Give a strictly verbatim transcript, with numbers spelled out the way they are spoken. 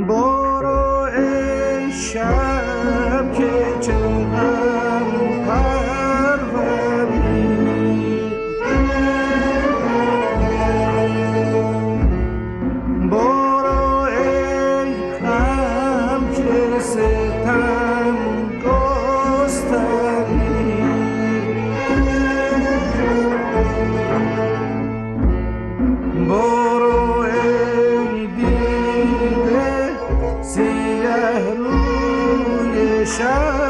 برو ای شب که چه غم پروری، برو ای غم که ستم گستری، برو ای دیده سیه روی شب